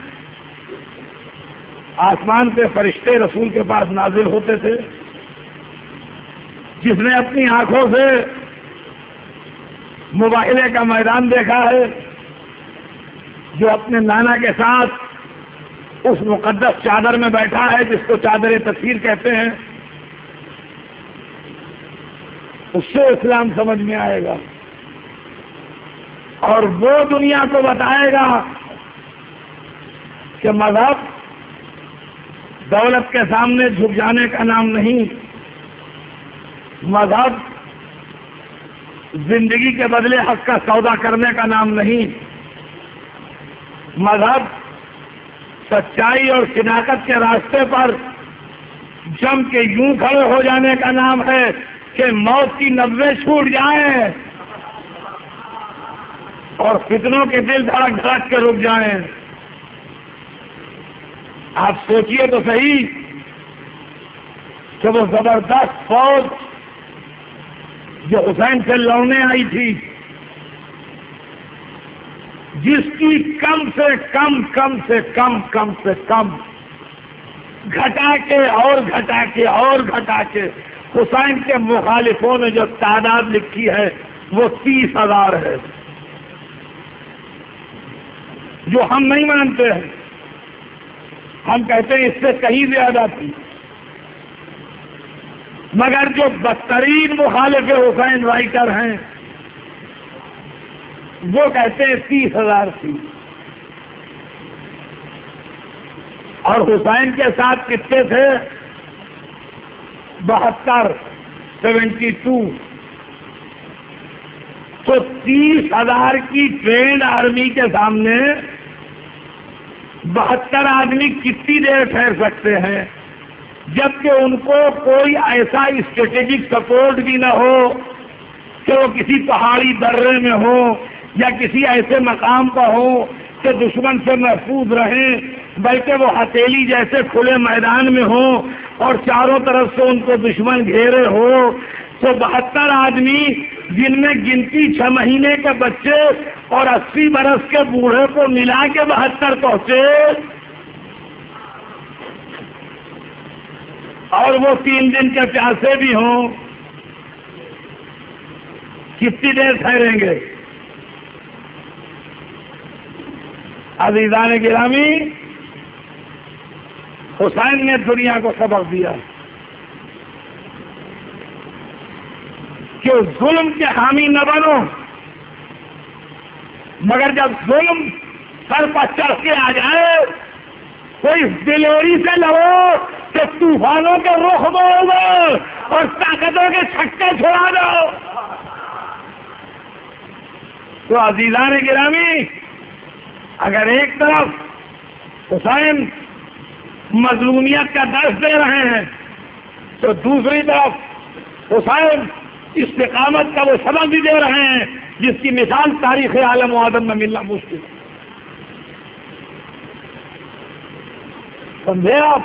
آسمان سے فرشتے رسول کے پاس نازل ہوتے تھے، جس نے اپنی آنکھوں سے مباہلے کا میدان دیکھا ہے، جو اپنے نانا کے ساتھ اس مقدس چادر میں بیٹھا ہے جس کو چادر تطہیر کہتے ہیں، اس سے اسلام سمجھ میں آئے گا اور وہ دنیا کو بتائے گا کہ مذہب دولت کے سامنے جھک جانے کا نام نہیں، مذہب زندگی کے بدلے حق کا سودا کرنے کا نام نہیں، مذہب سچائی اور صداقت کے راستے پر جم کے یوں کھڑے ہو جانے کا نام ہے کہ موت کی نبضیں چھوٹ جائیں اور فتنوں کے دل دھڑک دھڑک کے رک جائیں۔ آپ سوچئے تو صحیح کہ وہ زبردست فوج جو حسین سے لڑنے آئی تھی، جس کی کم سے کم کم سے کم کم سے کم گھٹا کے اور گھٹا کے اور گھٹا کے حسین کے مخالفوں نے جو تعداد لکھی ہے وہ تیس ہزار ہے، جو ہم نہیں مانتے ہیں، ہم کہتے ہیں اس سے کہیں زیادہ تھی، مگر جو بدترین مخالف حسین رائٹر ہیں وہ کہتے ہیں تیس ہزار تھی، اور حسین کے ساتھ کتنے تھے؟ بہتر، سیونٹی ٹو۔ تو تیس ہزار کی ٹرینڈ آرمی کے سامنے بہتر آدمی کتنی دیر ٹھہر سکتے ہیں، جبکہ ان کو کوئی ایسا اسٹریٹجک سپورٹ بھی نہ ہو کہ وہ کسی پہاڑی درے میں ہو یا کسی ایسے مقام پر ہو کہ دشمن سے محفوظ رہیں، بلکہ وہ ہتھیلی جیسے کھلے میدان میں ہوں اور چاروں طرف سے ان کو دشمن گھیرے ہو۔ تو بہتر آدمی جن میں گنتی چھ مہینے کے بچے اور اسی برس کے بوڑھے کو ملا کے بہتر پہنچے، اور وہ تین دن کے پیاسے بھی ہوں، کتنی دیر ٹھہریں گے؟ عزیزان گرامی، حسین نے دنیا کو سبق دیا کہ ظلم کے حامی نہ بنو، مگر جب ظلم سر پر چڑھ کے آ جائے تو اس دلیری سے لڑو کہ طوفانوں کے رخ موڑ دو اور طاقتوں کے چھکے چھڑا دو۔ تو عزیزان گرامی، اگر ایک طرف حسین مظلومیت کا درس دے رہے ہیں تو دوسری طرف حسین استقامت کا وہ سبق بھی دے رہے ہیں جس کی مثال تاریخ عالم و آدم میں ملنا مشکل ہے. سمجھے آپ؟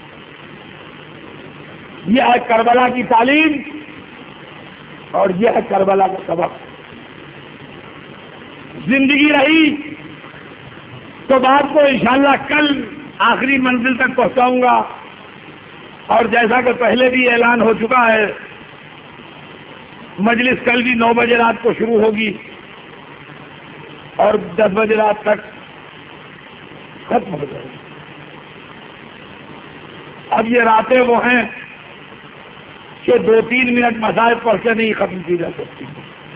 یہ ہے کربلا کی تعلیم اور یہ ہے کربلا کا سبق. زندگی رہی تو بات کو انشاءاللہ کل آخری منزل تک پہنچاؤں گا. اور جیسا کہ پہلے بھی اعلان ہو چکا ہے مجلس کل بھی نو بجے رات کو شروع ہوگی اور دس بجے رات تک ختم ہو جائے گی. اب یہ راتیں وہ ہیں کہ دو تین منٹ مسائل پڑھ کے نہیں ختم کی جا سکتی.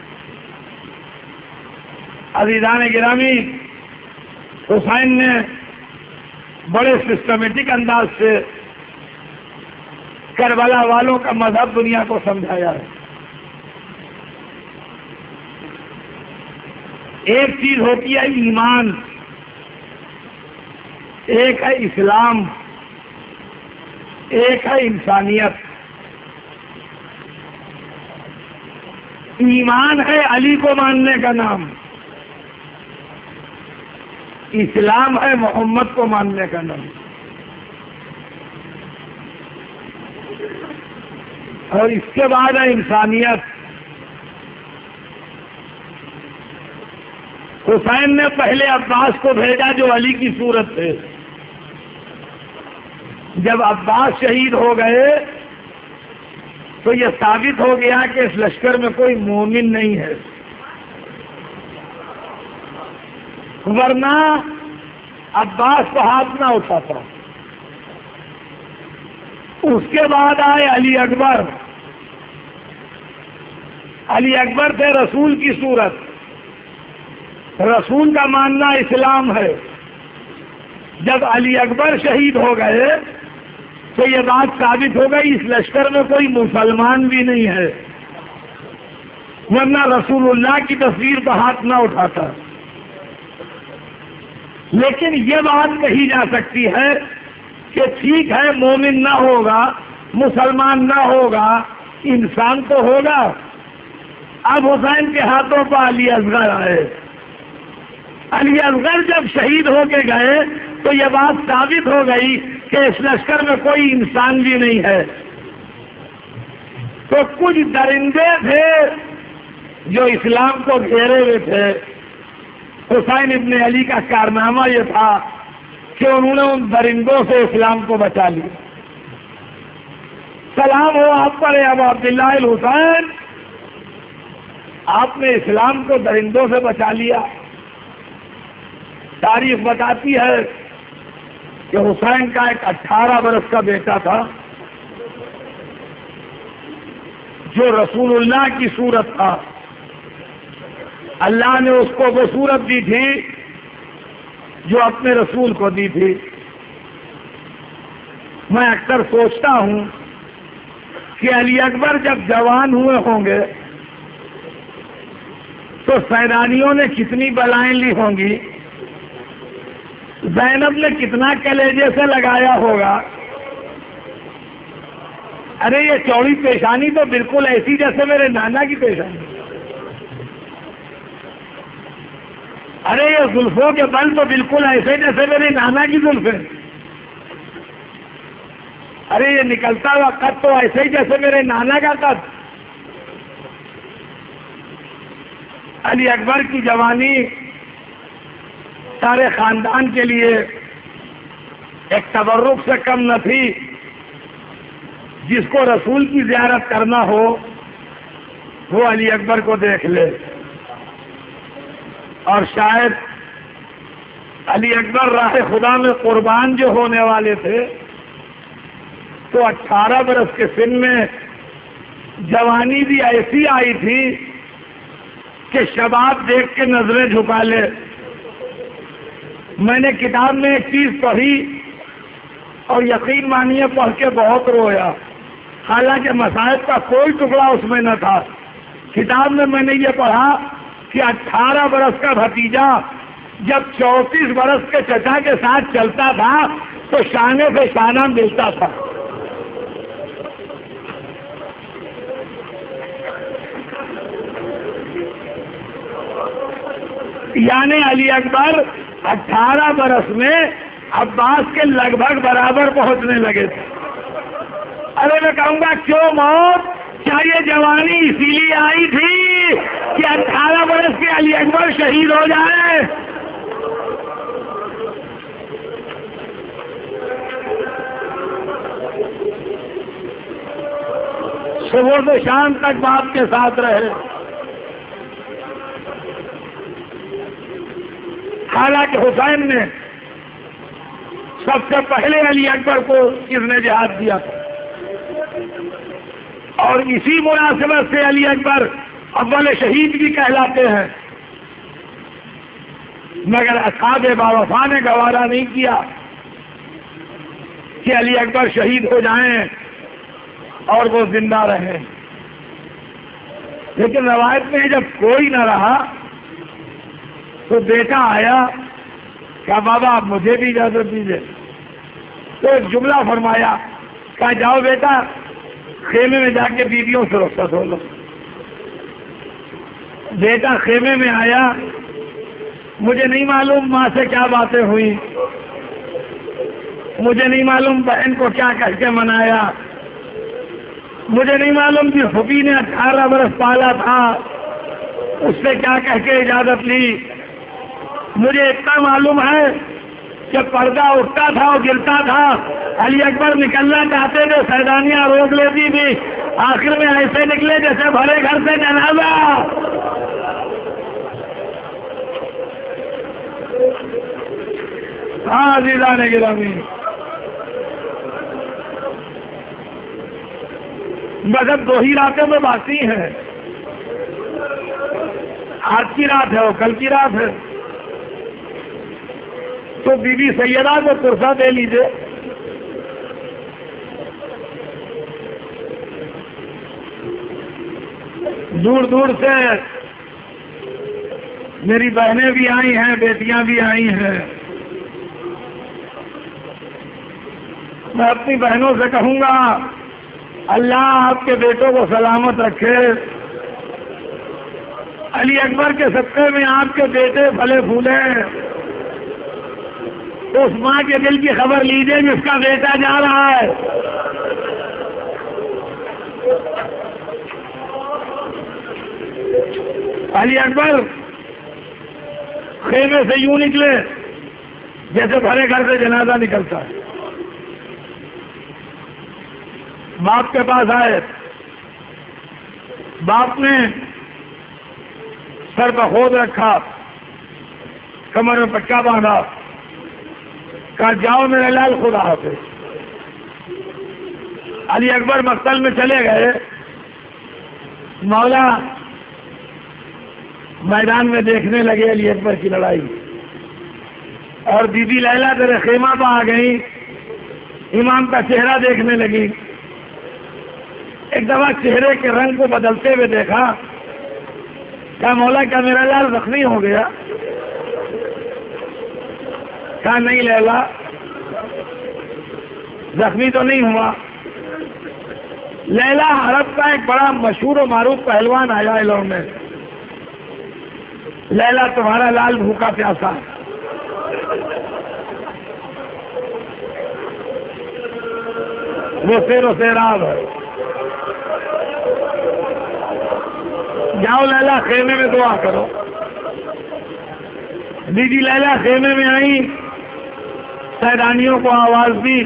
عزیزان گرامی، حسین نے بڑے سسٹمیٹک انداز سے کربلا والوں کا مذہب دنیا کو سمجھایا ہے. ایک چیز ہوتی ہے ایمان، ایک ہے اسلام، ایک ہے انسانیت. ایمان ہے علی کو ماننے کا نام، اسلام ہے محمد کو ماننے کا نام. اور اس کے بعد ہے انسانیت. حسین نے پہلے عباس کو بھیجا جو علی کی صورت تھے. جب عباس شہید ہو گئے تو یہ ثابت ہو گیا کہ اس لشکر میں کوئی مومن نہیں ہے، ورنہ عباس کو ہاتھ نہ اٹھاتا. اس کے بعد آئے علی اکبر. علی اکبر تھے رسول کی صورت. رسول کا ماننا اسلام ہے. جب علی اکبر شہید ہو گئے تو یہ بات ثابت ہو گئی اس لشکر میں کوئی مسلمان بھی نہیں ہے، ورنہ رسول اللہ کی تصویر کا ہاتھ نہ اٹھاتا. لیکن یہ بات کہی جا سکتی ہے کہ ٹھیک ہے مومن نہ ہوگا، مسلمان نہ ہوگا، انسان تو ہوگا. اب حسین کے ہاتھوں پر علی اصغر آئے. علی اصغر جب شہید ہو کے گئے تو یہ بات ثابت ہو گئی کہ اس لشکر میں کوئی انسان بھی نہیں ہے. تو کچھ درندے تھے جو اسلام کو گھیرے ہوئے تھے. حسین ابن علی کا کارنامہ یہ تھا کہ انہوں نے ان درندوں سے اسلام کو بچا لیا. سلام ہو آپ پر ابو عبداللہ الحسین، آپ نے اسلام کو درندوں سے بچا لیا. تاریخ بتاتی ہے کہ حسین کا ایک اٹھارہ برس کا بیٹا تھا جو رسول اللہ کی صورت تھا. اللہ نے اس کو وہ صورت دی تھی جو اپنے رسول کو دی تھی. میں اکثر سوچتا ہوں کہ علی اکبر جب جوان ہوئے ہوں گے تو سیدانیوں نے کتنی بلائیں لی ہوں گی، زینب نے کتنا کلیجے سے لگایا ہوگا. ارے یہ چوڑی پیشانی تو بالکل ایسی جیسے میرے نانا کی پیشانی. ارے یہ زلفوں کے بل تو بالکل ایسے جیسے میرے نانا کی زلفیں. ارے یہ نکلتا ہوا قد تو ایسے ہی جیسے میرے نانا کا قد. علی اکبر کی جوانی سارے خاندان کے لیے ایک تبرک سے کم نہ تھی. جس کو رسول کی زیارت کرنا ہو وہ علی اکبر کو دیکھ لے. اور شاید علی اکبر راہ خدا میں قربان جو ہونے والے تھے تو اٹھارہ برس کے سن میں جوانی بھی ایسی آئی تھی کہ شباب دیکھ کے نظریں جھکا لے. میں نے کتاب میں ایک چیز پڑھی اور یقین مانیے پڑھ کے بہت رویا، حالانکہ مصائب کا کوئی ٹکڑا اس میں نہ تھا. کتاب میں میں نے یہ پڑھا کہ اٹھارہ برس کا بھتیجا جب چونتیس برس کے چچا کے ساتھ چلتا تھا تو شانے سے شانہ ملتا تھا. یعنی علی اکبر اٹھارہ برس میں عباس کے لگ بھگ برابر پہنچنے لگے تھے. ارے میں کہوں گا کیوں موت؟ کیا یہ جوانی اسی لیے آئی تھی کہ اٹھارہ برس کے علی اکبر شہید ہو جائے؟ صبح سے شام تک باپ کے ساتھ رہے. حالانکہ حسین نے سب سے پہلے علی اکبر کو اس نے جہاد دیا تھا، اور اسی مناسبت سے علی اکبر اول شہید بھی کہلاتے ہیں. مگر اصحاب باوفا نے گوارا نہیں کیا کہ علی اکبر شہید ہو جائیں اور وہ زندہ رہیں. لیکن روایت میں جب کوئی نہ رہا تو بیٹا آیا، کہا بابا آپ مجھے بھی اجازت دیجیے. تو ایک جملہ فرمایا، کہا جاؤ بیٹا خیمے میں جا کے بیویوں سے رخصت ہو لو. بیٹا خیمے میں آیا، مجھے نہیں معلوم ماں سے کیا باتیں ہوئی، مجھے نہیں معلوم بہن کو کیا کہہ کے منایا، مجھے نہیں معلوم کہ پھوپھی نے اٹھارہ برس پالا تھا اس سے کیا کہہ کے اجازت لی. مجھے اتنا معلوم ہے کہ پردہ اٹھتا تھا اور گرتا تھا، علی اکبر نکلنا چاہتے تھے، سیدانیاں روک لیتی تھی، آخر میں ایسے نکلے جیسے بھرے گھر سے جنازہ. ہاں عزیزان گرامی، مگر دو ہی راتیں میں باقی ہیں. آج کی رات ہے اور کل کی رات ہے، تو بی بی سیدہ کو پرسہ دے لیجئے. دور دور سے میری بہنیں بھی آئی ہیں، بیٹیاں بھی آئی ہیں. میں اپنی بہنوں سے کہوں گا اللہ آپ کے بیٹوں کو سلامت رکھے. علی اکبر کے صدقے میں آپ کے بیٹے پھلے پھولے. اس ماں کے دل کی خبر لیجیے جس کا بیٹا جا رہا ہے. علی اکبر خیمے سے یوں نکلے جیسے بھرے گھر سے جنازہ نکلتا ہے. باپ کے پاس آئے، باپ نے سر پر خود رکھا، کمر میں پٹکا باندھا، کہا جاؤ میرے لال خدا حافظ. علی اکبر مقتل میں چلے گئے. مولا میدان میں دیکھنے لگے علی اکبر کی لڑائی، اور بی بی لیلا تیرے خیمہ پہ آ گئی، امام کا چہرہ دیکھنے لگی. ایک دفعہ چہرے کے رنگ کو بدلتے ہوئے دیکھا، کہا مولا کیا میرا لال زخمی ہو گیا؟ کہا نہیں لیلا زخمی تو نہیں ہوا. لیلا عرب کا ایک بڑا مشہور و معروف پہلوان آیا علم میں. لیلا تمہارا لال بھوکا پیاسا، وہ سیر و سیراب ہے. جاؤ لیلا خیمے میں دعا کرو. بی بی لیلا خیمے میں آئی، سیدانیوں کو آواز دی،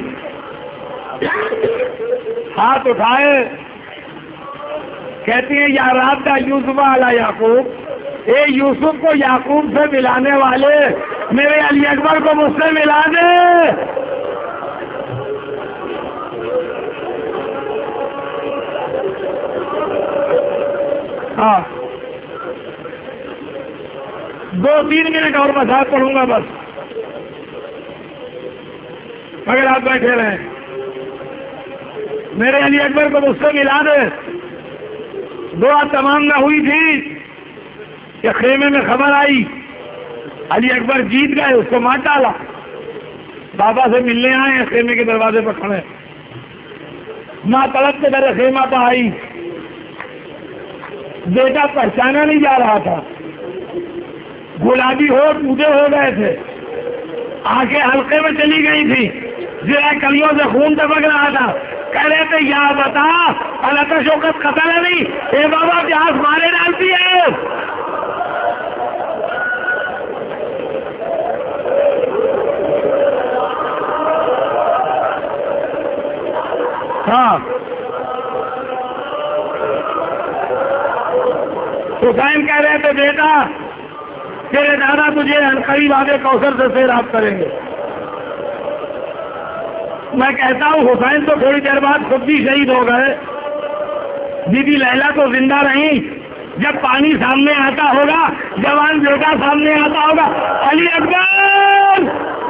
ہاتھ اٹھائے، کہتی ہیں یا رات کا یوسف علی یعقوب، اے یوسف کو یعقوب سے ملانے والے میرے علی اکبر کو مجھ سے ملا دے. ہاں دو تین منٹ اور مساج پڑھوں گا بس، مگر آپ بیٹھے رہیں. میرے علی اکبر کو مجھ سے ملا دے. دعا تمام نہ ہوئی تھی کہ خیمے میں خبر آئی علی اکبر جیت گئے، اس کو مار ڈالا. بابا سے ملنے آئے ہیں، خیمے کے دروازے پر کھڑے. ماں طلب کے میرے خیمہ پہ آئی، بیٹا پہچانا نہیں جا رہا تھا. گلابی ہوٹ مجھے ہو گئے تھے، آنکھیں حلقے میں چلی گئی تھی، ذرا کلیوں سے خون ٹپک رہا تھا. کہہ رہے تھے یا بتا اللہ کا شوکت قتل ہے نہیں، اے بابا پیاس مارے ڈالتی ہے. ہاں حسین کہہ رہے تھے بیٹا تیرے دادا تجھے قریب آگے کوثر سے سیراب کریں گے. میں کہتا ہوں حسین تو تھوڑی دیر بعد خود بھی شہید ہو گئے، بی بی لیلا تو زندہ رہیں. جب پانی سامنے آتا ہوگا، جوان بیٹا سامنے آتا ہوگا، علی اکبر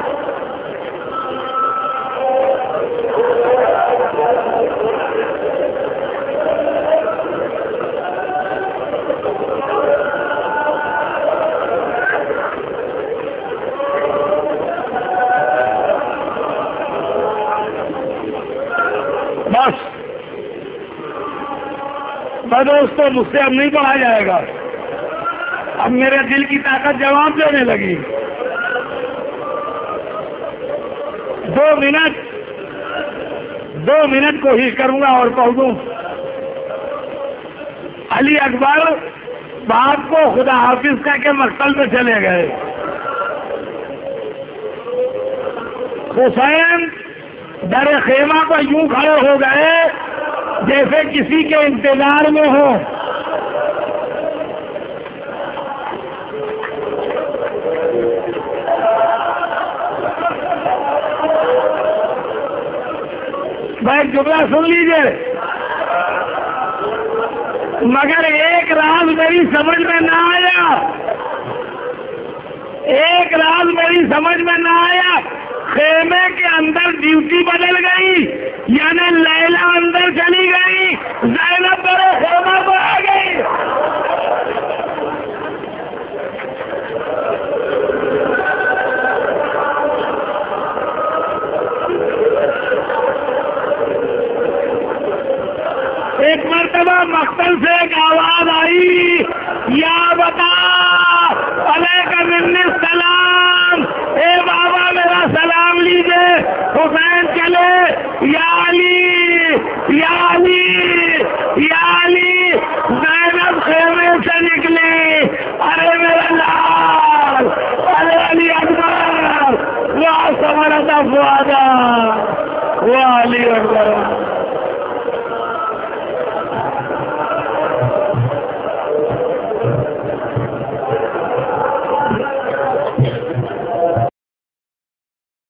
بس دوستوں مجھ سے اب نہیں پڑھا جائے گا، اب میرے دل کی طاقت جواب دینے لگی. دو منٹ دو منٹ کوشش کروں گا اور کہہ دوں علی اکبر باپ کو خدا حافظ کہہ کے مقتل میں چلے گئے. حسین در خیمہ پر یوں کھڑے ہو گئے جیسے کسی کے انتظار میں ہو. بھائی جملہ سن لیجئے، مگر ایک راز میری سمجھ میں نہ آیا، ایک راز میری سمجھ میں نہ آیا. خیمے کے اندر ڈیوٹی بدل گئی، یعنی لیلا اندر چلی گئی، زینب میرے خیمہ پر آ گئی. ایک مرتبہ مقتل سے ایک آواز آئی، یا بتا علیک منی السلام، اے بابا میرا سلام لیجئے. حسین چلے، یا علی یا علی یا علی. زینب خیمے سے نکلی، ارے میرا لال، ارے علی اکبر، وہ سمرتا فؤادا، وہ علی اکبر.